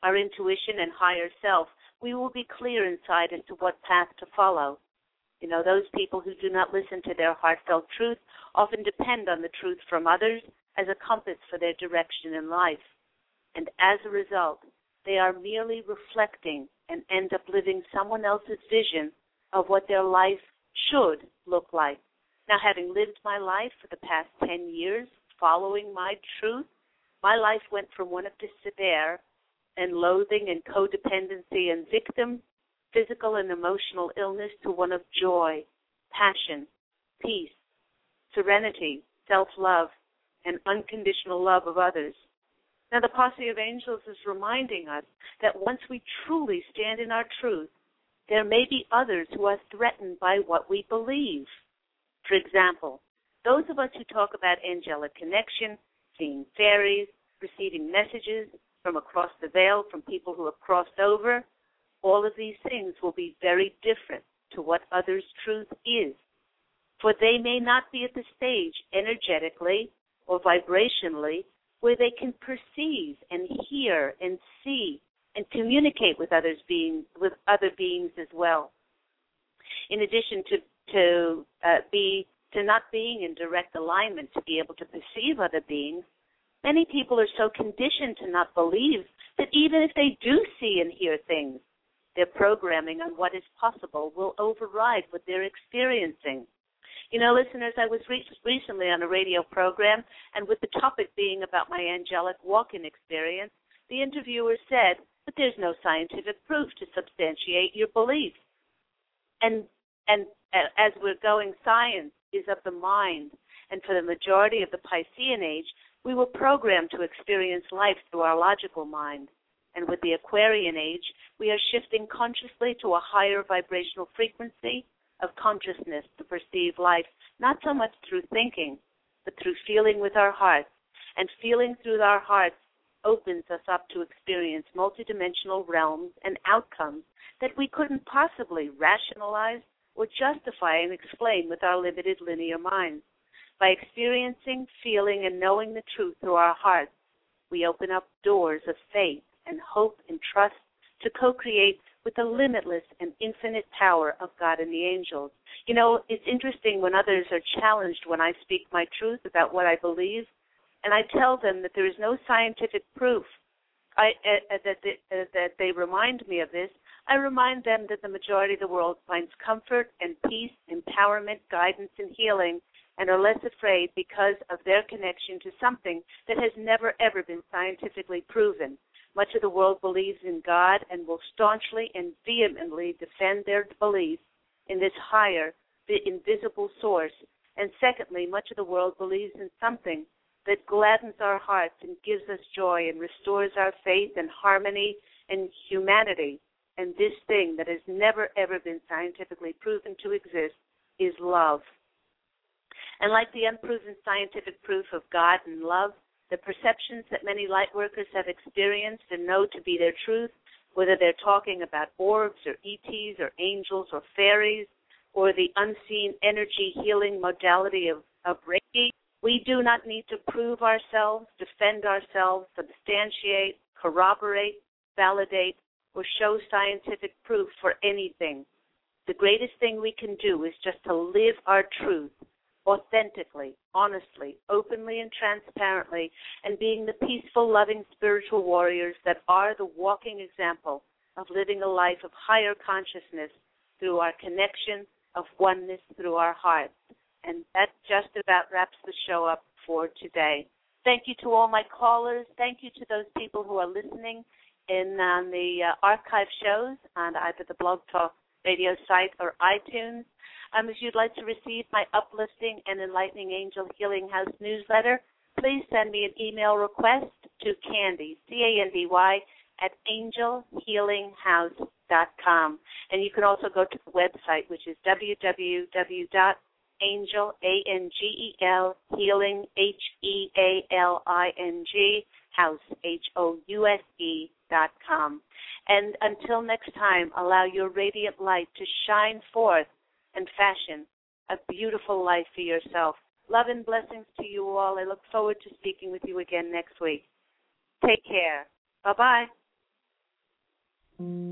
our intuition and higher self, we will be clear inside as to what path to follow. You know, those people who do not listen to their heartfelt truth often depend on the truth from others as a compass for their direction in life. And as a result, they are merely reflecting and end up living someone else's vision of what their life should look like. Now, having lived my life for the past ten years, following my truth, my life went from one of despair and loathing and codependency and victim, physical and emotional illness to one of joy, passion, peace, serenity, self-love, and unconditional love of others. Now, the Posse of Angels is reminding us that once we truly stand in our truth, there may be others who are threatened by what we believe. For example, those of us who talk about angelic connection, seeing fairies, receiving messages from across the veil from people who have crossed over, all of these things will be very different to what others' truth is. For they may not be at the stage energetically or vibrationally where they can perceive and hear and see and communicate with others being with other beings as well. In addition to to uh, be to not being in direct alignment to be able to perceive other beings, many people are so conditioned to not believe that even if they do see and hear things, their programming on what is possible will override what they're experiencing. You know, listeners, I was re- recently on a radio program, and with the topic being about my angelic walk-in experience, the interviewer said, but there's no scientific proof to substantiate your beliefs. And and as we're going, science is of the mind, and for the majority of the Piscean age, we were programmed to experience life through our logical mind. And with the Aquarian age, we are shifting consciously to a higher vibrational frequency of consciousness to perceive life, not so much through thinking, but through feeling with our hearts. And feeling through our hearts opens us up to experience multidimensional realms and outcomes that we couldn't possibly rationalize or justify and explain with our limited linear minds. By experiencing, feeling, and knowing the truth through our hearts, we open up doors of faith and hope and trust to co-create with the limitless and infinite power of God and the angels. You know, it's interesting when others are challenged when I speak my truth about what I believe, and I tell them that there is no scientific proof I, uh, that, they, uh, that they remind me of this. I remind them that the majority of the world finds comfort and peace, empowerment, guidance, and healing, and are less afraid because of their connection to something that has never, ever been scientifically proven. Much of the world believes in God and will staunchly and vehemently defend their belief in this higher, invisible source. And secondly, much of the world believes in something that gladdens our hearts and gives us joy and restores our faith and harmony and humanity. And this thing that has never, ever been scientifically proven to exist is love. And like the unproven scientific proof of God and love, the perceptions that many light workers have experienced and know to be their truth, whether they're talking about orbs or E Ts or angels or fairies or the unseen energy healing modality of, of Reiki, we do not need to prove ourselves, defend ourselves, substantiate, corroborate, validate, or show scientific proof for anything. The greatest thing we can do is just to live our truth authentically, honestly, openly, and transparently, and being the peaceful, loving spiritual warriors that are the walking example of living a life of higher consciousness through our connection of oneness through our hearts. And that just about wraps the show up for today. Thank you to all my callers. Thank you to those people who are listening in on the uh, archive shows on either the Blog Talk Radio site or iTunes. Um, if you'd like to receive my uplifting and enlightening Angel Healing House newsletter, please send me an email request to Candy, C A N D Y, at angel healing house dot com. And you can also go to the website, which is w w w dot angel, A N G E L, healing, H E A L I N G, house, H O U S E, dot com. And until next time, allow your radiant light to shine forth and fashion a beautiful life for yourself. Love and blessings to you all. I look forward to speaking with you again next week. Take care. Bye-bye. Mm.